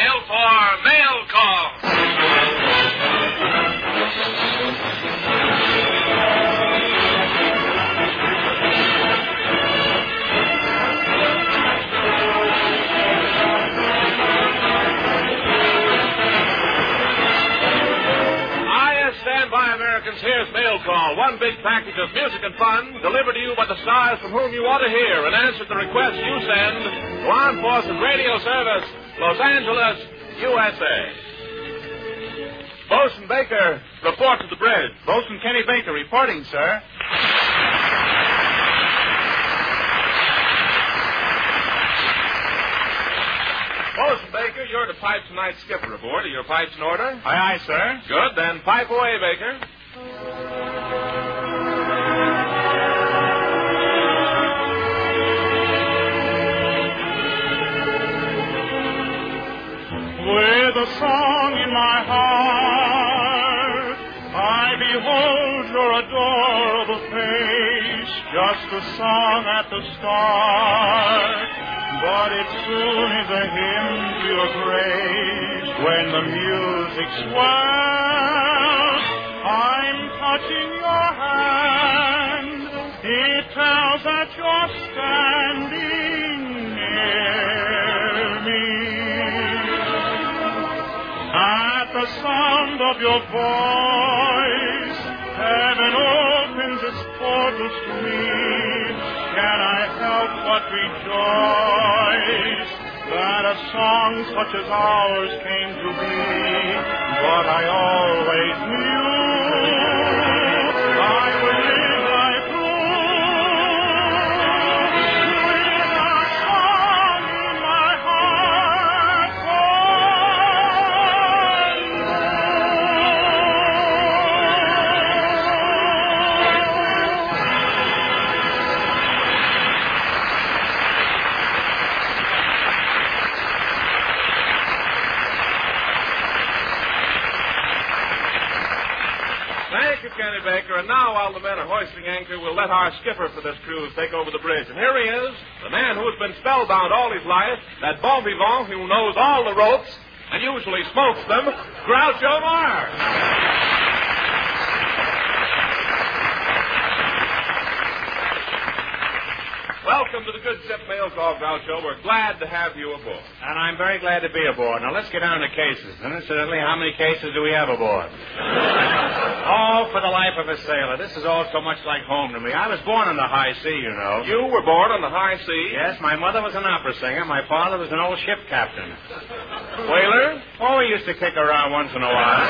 file for mail call. Here's Mail Call, one big package of music and fun delivered to you by the stars from whom you want to hear and answer the request you send to Armed Forces Radio Service, Los Angeles, USA. Bosun Baker, report to the bridge. Bosun Kenny Baker reporting, sir. Bosun Baker, you're the pipes and night skipper aboard. Are your pipes in order? Aye, aye, sir. Good, then pipe away, Baker. With a song in my heart, I behold your adorable face, just a song at the start, but it soon is a hymn to your grace when the music swells. I'm touching your hand, it tells that you're standing near me. At the sound of your voice, heaven opens its portals to me. Can I help but rejoice that a song such as ours came to be? But I always knew I would live life through with a song in my heart Thank you, Kenny Baker. And now, while the men are hoisting anchor, we'll let our skipper for this cruise take over the bridge. And here he is, the man who has been spellbound all his life, that bon vivant who knows all the ropes and usually smokes them, Groucho Marx. Welcome to the Good Ship Mail Call, Groucho. We're glad to have you aboard. And I'm very glad to be aboard. Now, let's get down to cases. And incidentally, how many cases do we have aboard? Oh, for the life of a sailor. This is all so much like home to me. I was born on the high sea, you know. You were born on the high sea? Yes, my mother was an opera singer. My father was an old ship captain. Whaler? Oh, he used to kick around once in a while.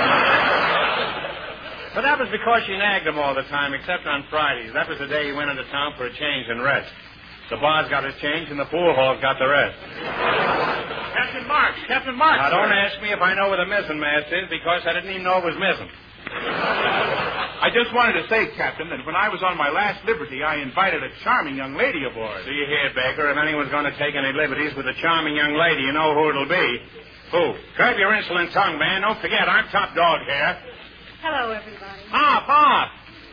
But that was because she nagged him all the time, except on Fridays. That was the day he went into town for a change and rest. The bar's got his change, and the pool hall's got the rest. Captain Marx. Captain Marx. Now, don't ask me if I know where the mizzen mast is, because I didn't even know it was mizzen. I just wanted to say, Captain, that when I was on my last liberty, I invited a charming young lady aboard. So you hear, Baker, if anyone's going to take any liberties with a charming young lady, you know who it'll be. Who? Curb your insolent tongue, man. Don't forget, I'm top dog here. Hello, everybody. Pop.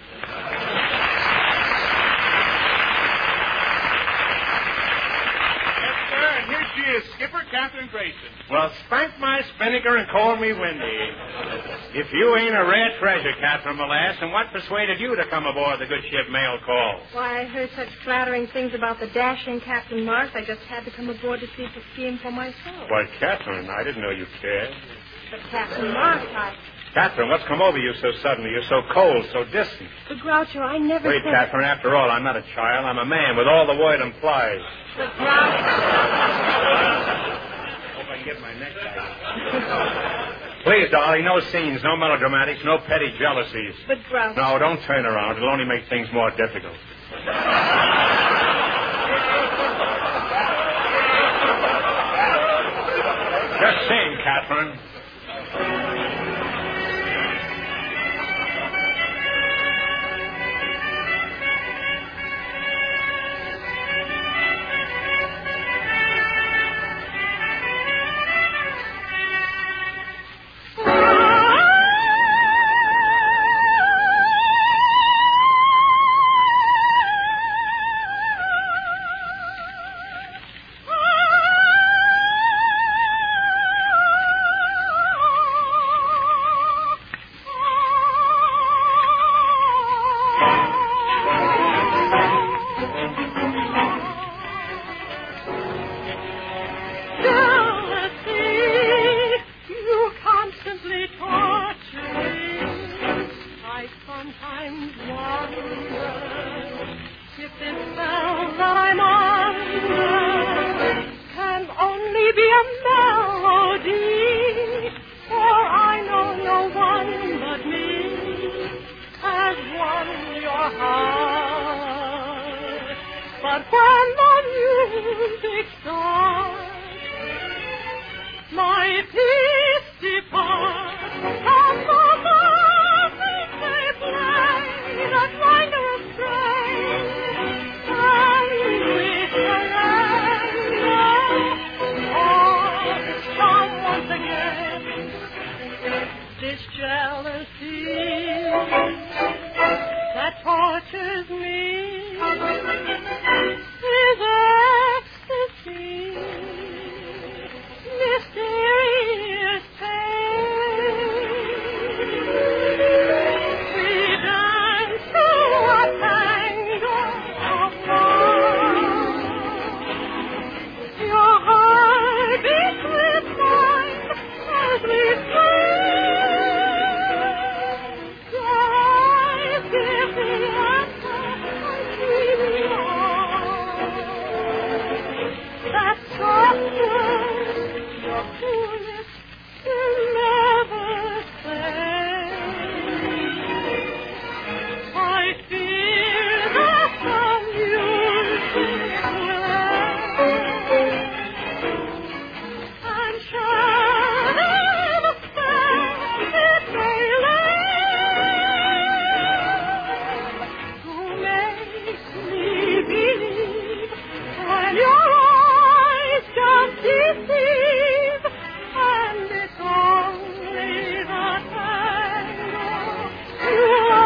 And here she is, Skipper Catherine Grayson. Well, spank my spinnaker and call me windy. If you ain't a rare treasure, Catherine Molass, and what persuaded you to come aboard the Good Ship Mail Call? Why, I heard such flattering things about the dashing Captain Marx, I just had to come aboard to see the scheme for myself. Why, Catherine, I didn't know you cared. But Captain Marx, Catherine, what's come over you so suddenly? You're so cold, so distant. But Groucho, I never Wait, said... Catherine, after all, I'm not a child. I'm a man with all the word implies. But Groucho... Hope I can get my necktie. Please, darling, no scenes, no melodramatics, no petty jealousies. But Groucho... No, don't turn around. It'll only make things more difficult. Just sing, Catherine. But when the music starts, my peace departs. And the voices they play that wondrous strain, and we surrender all come once again. This jealousy that tortures me is ecstasy, mysterious pain. We dance to a tango of love. Your heart beats with mine as we swing. Your eyes give the answer I'm dreaming of. That soft word, your cool lips will never say. I fear that the music will end, and shadow the spell it may lay. Who makes me believe when your eyes just deceive, and it's only the tango you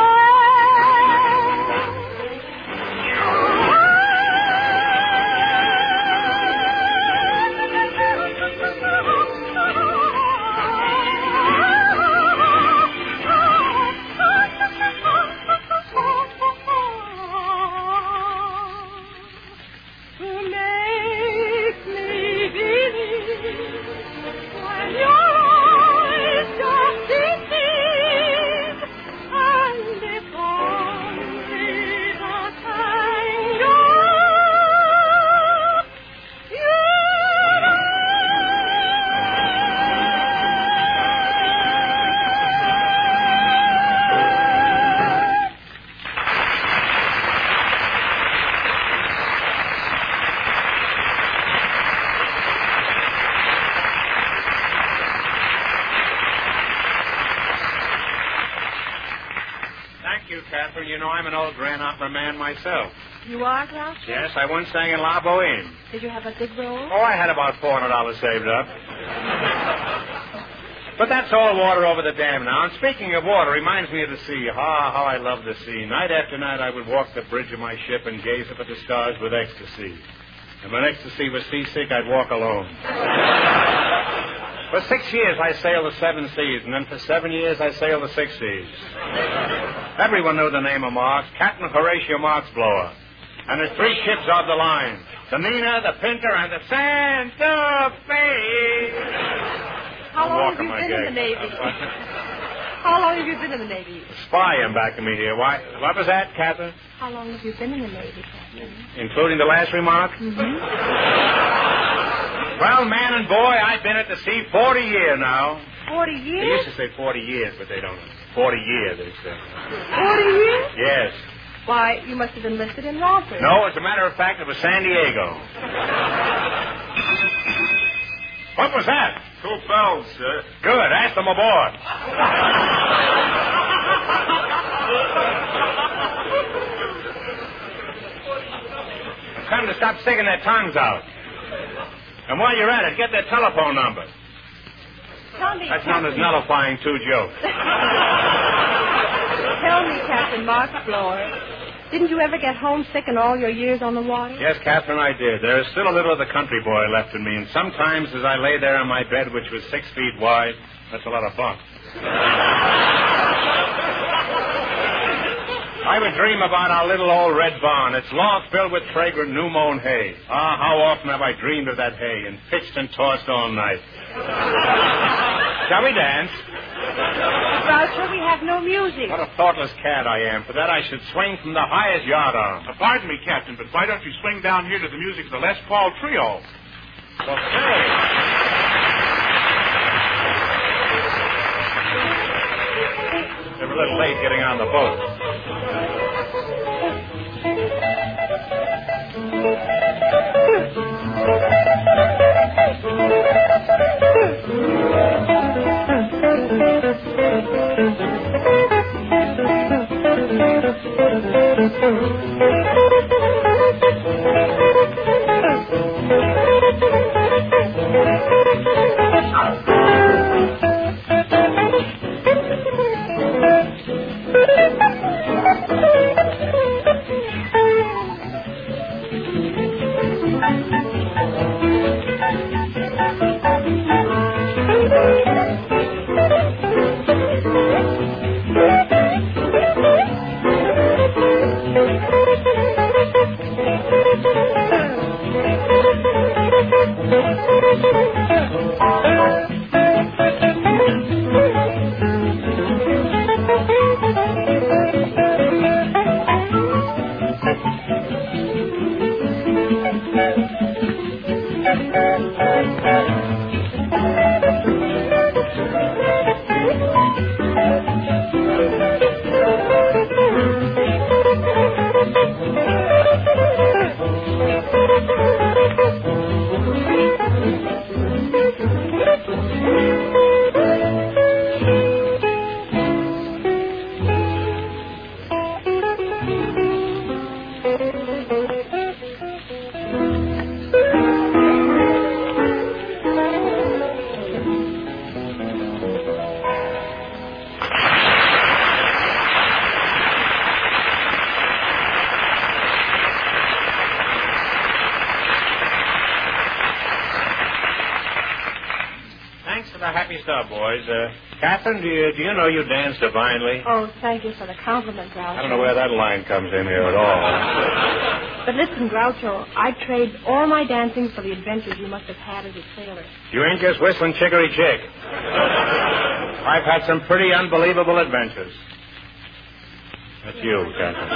who makes me believe when your eyes just deceive, and it's only the tango you Thank you, Catherine. You know, I'm an old grand opera man myself. You are, Groucho? Yes, I once sang in La Boheme. Did you have a big role? Oh, I had about $400 saved up. But that's all water over the dam now. And speaking of water, reminds me of the sea. How I love the sea. Night after night, I would walk the bridge of my ship and gaze up at the stars with ecstasy. And when ecstasy was seasick, I'd walk alone. For 6 years, I sailed the 7 seas, and then for 7 years, I sailed the 6 seas. Everyone knew the name of Marks, Captain Horatio Marks Blower. And there's 3 ships of the line, the Nina, the Pinter, and the Santa Fe. How I'm long have walking you my been in the gag. Navy? How long have you been in the Navy? Spy am backing me here. Why? What was that, Catherine? How long have you been in the Navy, Captain? Including the last remark? Mm-hmm. Well, man and boy, I've been at the sea 40 years now. 40 They years? used to say 40 years, but they don't. 40 years, they say. 40 years? Yes. Why, you must have enlisted in Romford. No, as a matter of fact, it was San Diego. What was that? 2 bells, sir. Good. Ask them aboard. Tell them to stop sticking their tongues out. And while you're at it, get their telephone number. Tell me, That's known as nullifying 2 jokes. Tell me, Captain Marks Blower, didn't you ever get homesick in all your years on the water? Yes, Catherine, I did. There is still a little of the country boy left in me, and sometimes as I lay there on my bed, which was 6 feet wide, that's a lot of bunk, I would dream about our little old red barn. Its loft filled with fragrant new-mown hay. Ah, how often have I dreamed of that hay and pitched and tossed all night. Shall we dance? Groucho, we have no music. What a thoughtless cat I am. For that I should swing from the highest yardarm. Pardon me, Captain, but why don't you swing down here to the music of the Les Paul Trio? Well, say. They were a little late getting on the boat. Boys. Catherine, do you know you dance divinely? Oh, thank you for the compliment, Groucho. I don't know where that line comes in here at all. But listen, Groucho, I'd trade all my dancing for the adventures you must have had as a sailor. You ain't just whistling Chicory Chick. I've had some pretty unbelievable adventures. That's you, Catherine.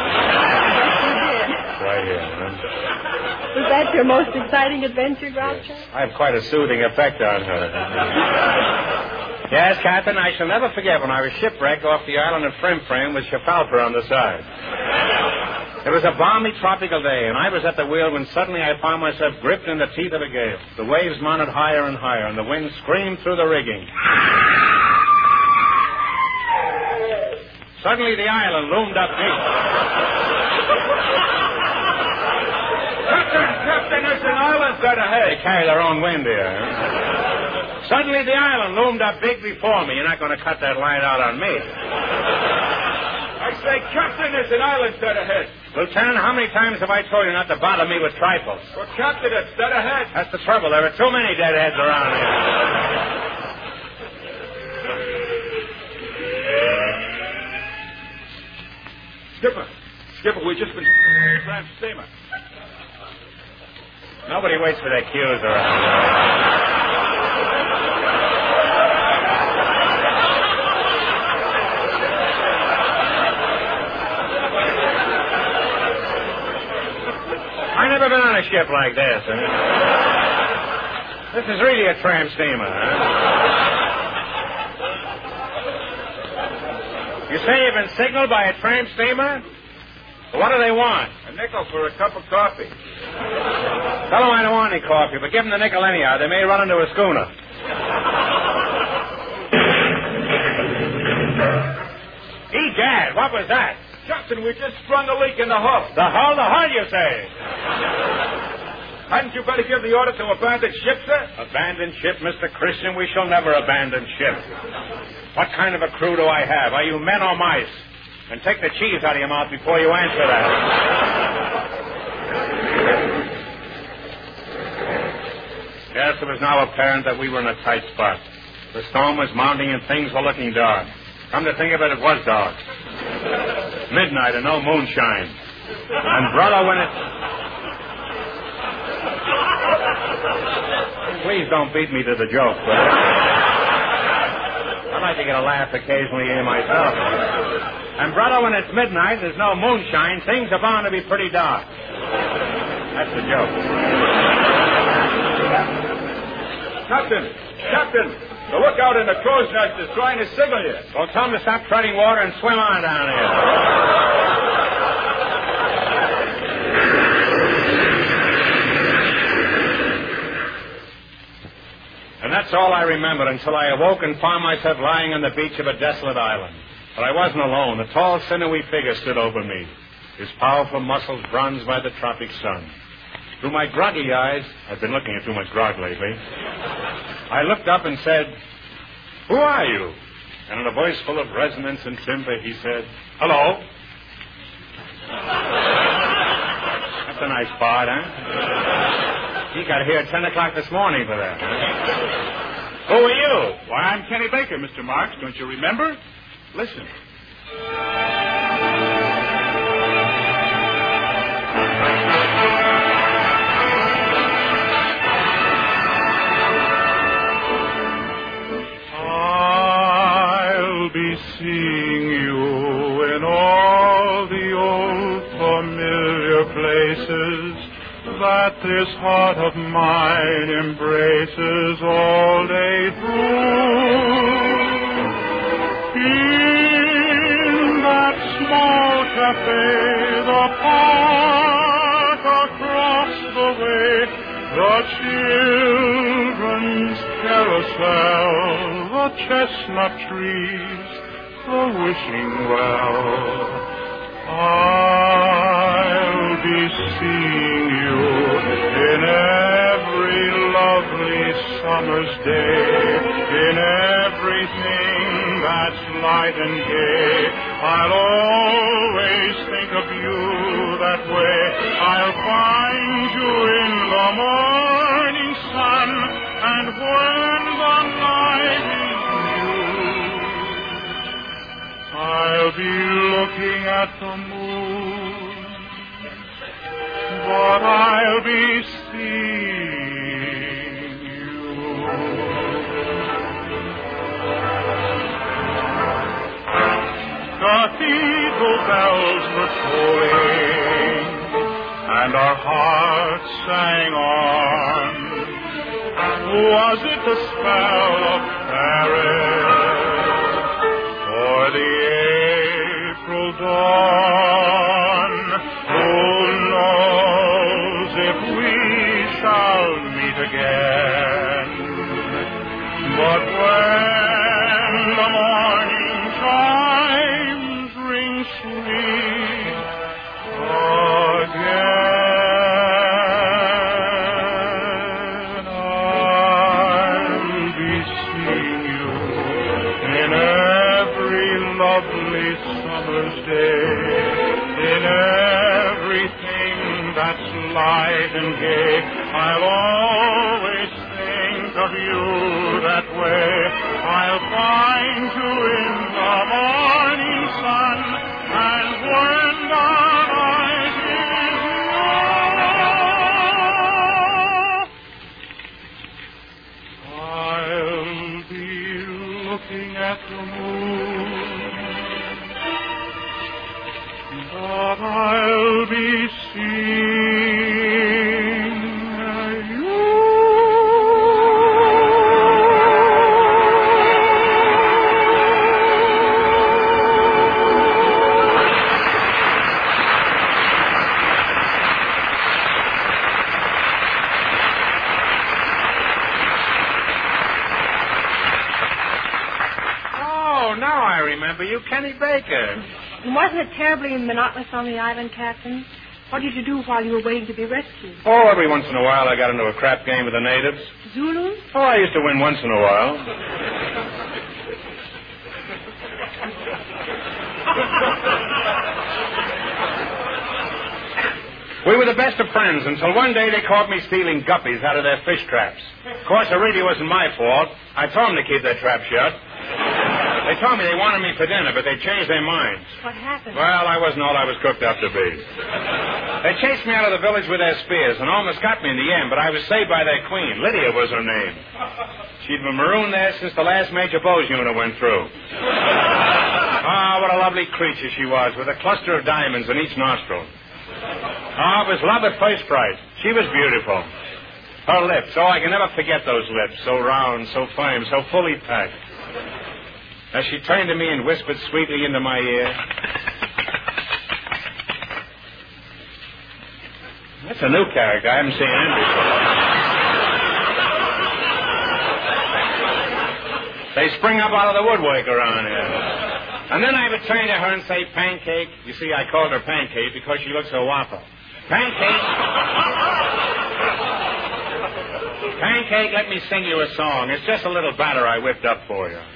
Right here, huh? Was that your most exciting adventure, Groucho? Yes. I have quite a soothing effect on her. Yes, Captain, I shall never forget when I was shipwrecked off the island of Frim with Chapalpa on the side. It was a balmy tropical day, and I was at the wheel when suddenly I found myself gripped in the teeth of a gale. The waves mounted higher and higher, and the wind screamed through the rigging. Suddenly the island loomed up big. Captain, there's an island dead ahead. They carry their own wind here. Suddenly the island loomed up big before me. You're not going to cut that line out on me. I say, Captain, there's an island dead ahead. Lieutenant, how many times have I told you not to bother me with trifles? Well, Captain, it's dead ahead. That's the trouble. There are too many deadheads around here. Skipper, we've just been tramp steamer. Nobody waits for their cues around here. I've never been on a ship like this. This is really a tramp steamer. You say you've been signaled by a tramp steamer? What do they want? A nickel for a cup of coffee. Tell them I don't want any coffee, but give them the nickel anyhow. They may run into a schooner. Egad, what was that? Captain, we just sprung a leak in the hull. The hull? The hull, you say? Hadn't you better give the order to abandon ship, sir? Abandon ship, Mr. Christian? We shall never abandon ship. What kind of a crew do I have? Are you men or mice? And take the cheese out of your mouth before you answer that. Yes, it was now apparent that we were in a tight spot. The storm was mounting and things were looking dark. Come to think of it, it was dark. Midnight and no moonshine. And, brother, when it... Please don't beat me to the joke, brother. I like to get a laugh occasionally here myself. And, brother, when it's midnight, there's no moonshine, things are bound to be pretty dark. That's the joke. Captain, the lookout in the crow's nest is trying to signal you. Well, tell him to stop treading water and swim on down here. And that's all I remembered until I awoke and found myself lying on the beach of a desolate island. But I wasn't alone. A tall, sinewy figure stood over me, his powerful muscles bronzed by the tropic sun. Through my groggy eyes, I've been looking at too much grog lately, I looked up and said, "Who are you?" And in a voice full of resonance and timbre, he said, "Hello." That's a nice part, huh? He got here at 10 o'clock this morning for that, huh? Who are you? Why, I'm Kenny Baker, Mr. Marks. Don't you remember? Listen. I'll be seeing you in all the old familiar places that this heart of mine embraces all day through. In that small cafe, the park across the way, the children's carousel, the chestnut trees, the wishing well. I'll be seeing you in every lovely summer's day, in everything that's light and gay. I'll always think of you that way. I'll find you in the morning sun, and when the night is new, I'll be looking at the moon, but I'll be seeing you. Cathedral bells were tolling, and our hearts sang on. Was it the spell of Paris, or the April dawn? Who knows if we shall meet again? But when the morning chimes ring sweet again, I'll be seeing you in every lovely summer's day, in everything that's light and gay. I'll always think of you that way. I'll find you in the morning sun, and when the night is young, I'll be looking at the moon, but I'll be seeing you. Oh, now I remember you, Kenny Baker. Wasn't it terribly monotonous on the island, Captain? What did you do while you were waiting to be rescued? Oh, every once in a while I got into a crap game with the natives. Zulus? Oh, I used to win once in a while. We were the best of friends until one day they caught me stealing guppies out of their fish traps. Of course, it really wasn't my fault. I told them to keep their trap shut. They told me they wanted me for dinner, but they changed their minds. What happened? Well, I wasn't all I was cooked up to be. They chased me out of the village with their spears and almost got me in the end, but I was saved by their queen. Lydia was her name. She'd been marooned there since the last Major Bowes unit went through. Ah, what a lovely creature she was, with a cluster of diamonds in each nostril. Ah, it was love at first sight. She was beautiful. Her lips, oh, I can never forget those lips, so round, so firm, so fully packed. As she turned to me and whispered sweetly into my ear, "That's a new character. I haven't seen him before." They spring up out of the woodwork around here. And then I would turn to her and say, Pancake. You see, I called her Pancake because she looks so waffle. Pancake. Pancake, let me sing you a song. It's just a little batter I whipped up for you.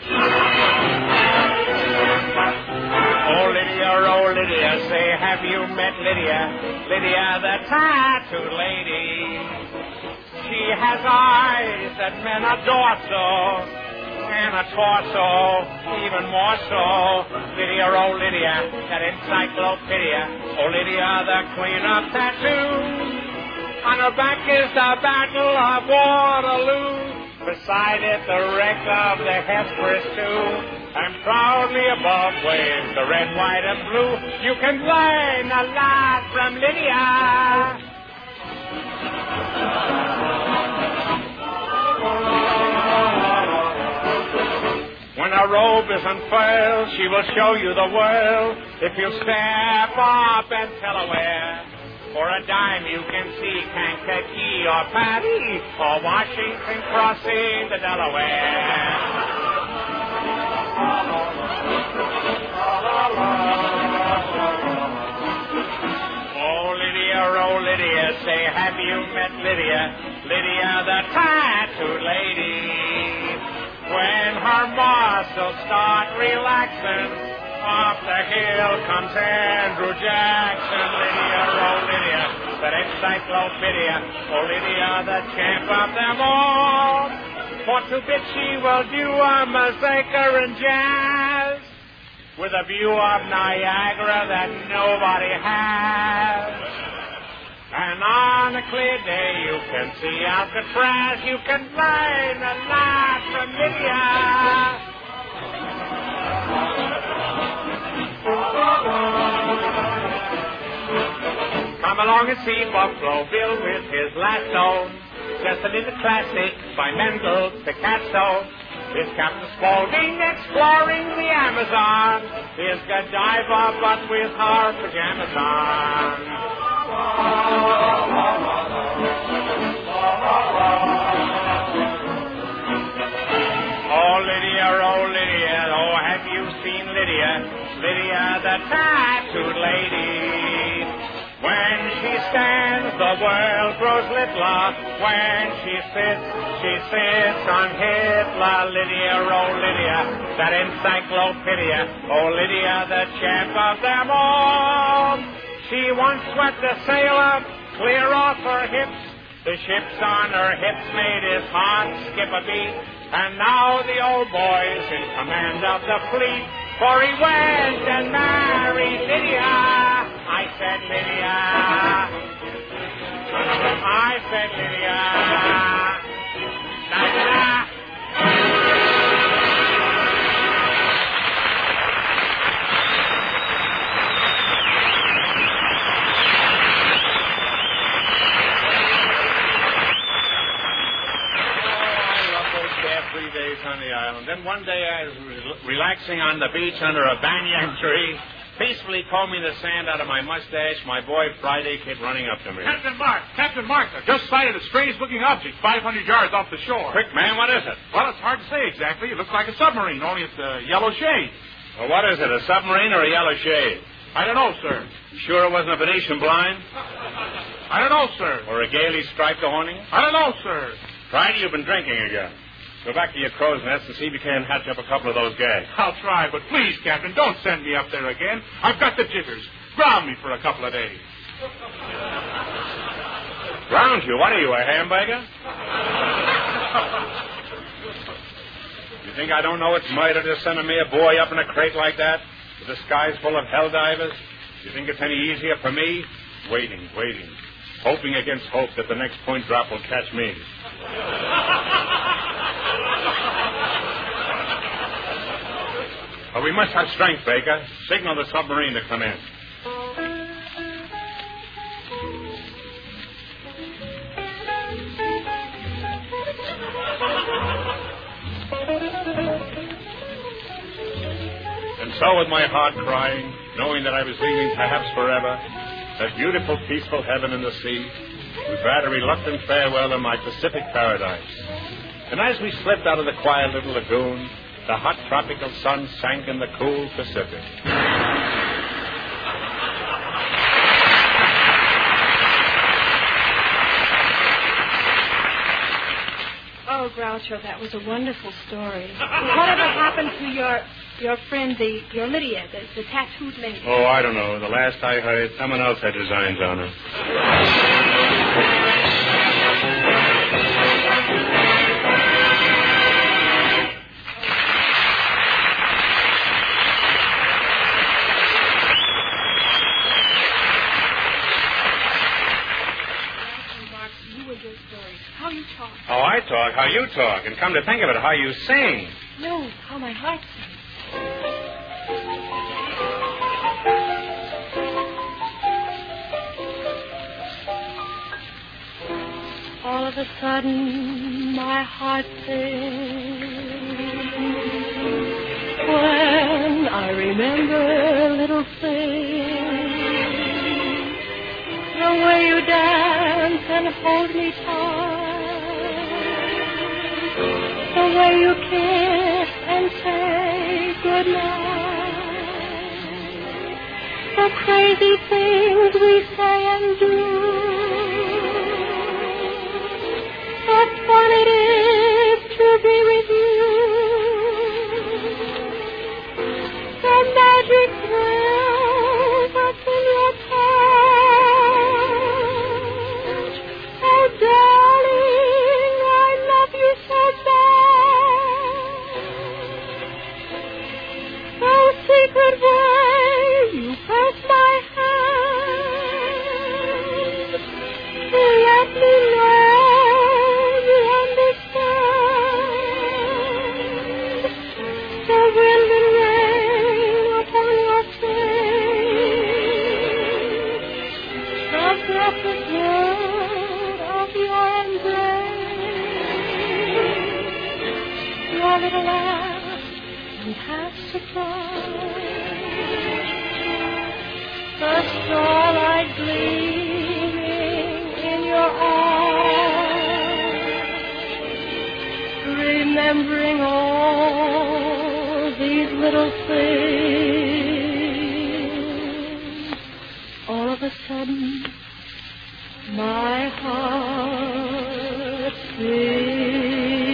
Oh, Lydia, say, have you met Lydia? Lydia, the tattooed lady. She has eyes that men adore so, and a torso even more so. Lydia, oh, Lydia, that encyclopedia. Oh, Lydia, the queen of tattoos. On her back is the Battle of Waterloo. Beside it, the wreck of the Hesperus, too. And proudly above waves the red, white, and blue. You can learn a lot from Lydia. When her robe is unfurled, she will show you the world. If you step up and tell her where. For a dime you can see Kankakee or Patty or Washington crossing the Delaware. Oh, Lydia, say, have you met Lydia? Lydia, the tattooed lady. When her muscles start relaxing, off the hill comes Andrew Jackson. Lydia, oh, Lydia, that encyclopedia. Oh, Lydia, the champ of them all. For 2 bits she will do a mazurka and jazz with a view of Niagara that nobody has. And on a clear day you can see Alcatraz. You can learn a lot from Lydia. Come along and see Buffalo Bill with his lasso. Just a little classic by Mendel Picasso. Here's Captain Spaulding exploring the Amazon. Here's Godiva, but with her pajamas on. Oh, Lydia, oh, have you seen Lydia? Lydia, the tattooed lady. When she stands, the world grows littler. When she sits on Hitler. Lydia, oh, Lydia, that encyclopedia. Oh, Lydia, the champ of them all. She once swept a sailor clear off her hips. The ships on her hips made his heart skip a beat. And now the old boy's in command of the fleet. For he went and married Lydia. I said Lydia. I said Lydia. Da-da-da. On the island. Then one day I was relaxing on the beach under a banyan tree, peacefully combing the sand out of my mustache, my boy Friday Kid running up to me. Captain Mark, I just sighted a strange-looking object 500 yards off the shore. Quick, man, what is it? Well, it's hard to say exactly. It looks like a submarine, only it's a yellow shade. Well, what is it, a submarine or a yellow shade? I don't know, sir. You sure it wasn't a Venetian blind? I don't know, sir. Or a gaily striped awning? I don't know, sir. Friday, you've been drinking again. Go back to your crow's nest and see if you can hatch up a couple of those gags. I'll try, but please, Captain, don't send me up there again. I've got the jitters. Ground me for a couple of days. Ground you? What are you, a hamburger? You think I don't know it's murder to send a mere boy up in a crate like that, with the skies full of hell divers? You think it's any easier for me? Waiting, hoping against hope that the next point drop will catch me. But we must have strength, Baker. Signal the submarine to come in. And so, with my heart crying, knowing that I was leaving perhaps forever, that beautiful, peaceful heaven and the sea, we bade a reluctant farewell in my Pacific paradise. And as we slipped out of the quiet little lagoon, the hot tropical sun sank in the cool Pacific. Oh, Groucho, that was a wonderful story. Whatever happened to your friend, your Lydia, the tattooed lady? Oh, I don't know. The last I heard, someone else had designs on her. How you talk. Oh, I talk. How you talk. And come to think of it, how you sing. No, how my heart sings. All of a sudden, my heart sings when I remember little things. The way you dance and hold me tight, the way you kiss and say goodnight, the crazy things we say and do. How fun it is to be with you. The magic thrill that's in your touch. Oh, darling, I love you so bad. Oh, secret way you press my hand. Let me know. Little laugh and half surprise, the starlight gleaming in your eyes, remembering all these little things. All of a sudden, my heart sings.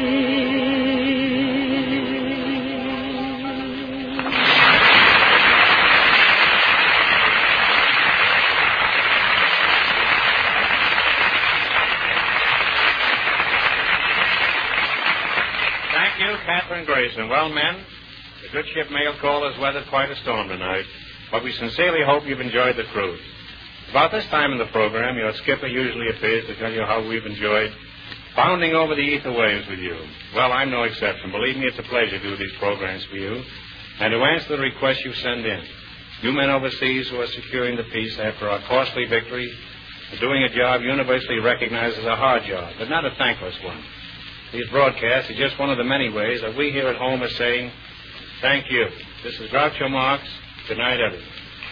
Catherine Grayson. Well, men, the good ship mail call has weathered quite a storm tonight, but we sincerely hope you've enjoyed the cruise. About this time in the program, your skipper usually appears to tell you how we've enjoyed bounding over the ether waves with you. Well, I'm no exception. Believe me, it's a pleasure to do these programs for you and to answer the requests you send in. You men overseas who are securing the peace after our costly victory are doing a job universally recognized as a hard job, but not a thankless one. These broadcasts are just one of the many ways that we here at home are saying, thank you. This is Groucho Marx. Good night, everyone.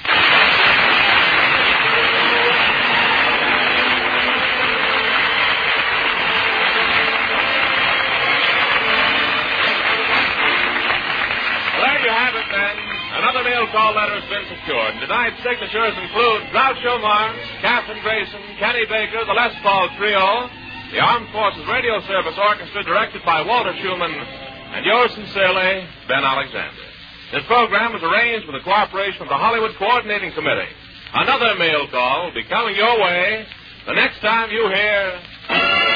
Well, there you have it, then. Another mail call letter has been secured. Tonight's signatures include Groucho Marx, Catherine Grayson, Kenny Baker, the Les Paul Trio, the Armed Forces Radio Service Orchestra, directed by Walter Schumann, and yours sincerely, Ben Alexander. This program was arranged with the cooperation of the Hollywood Coordinating Committee. Another mail call will be coming your way the next time you hear...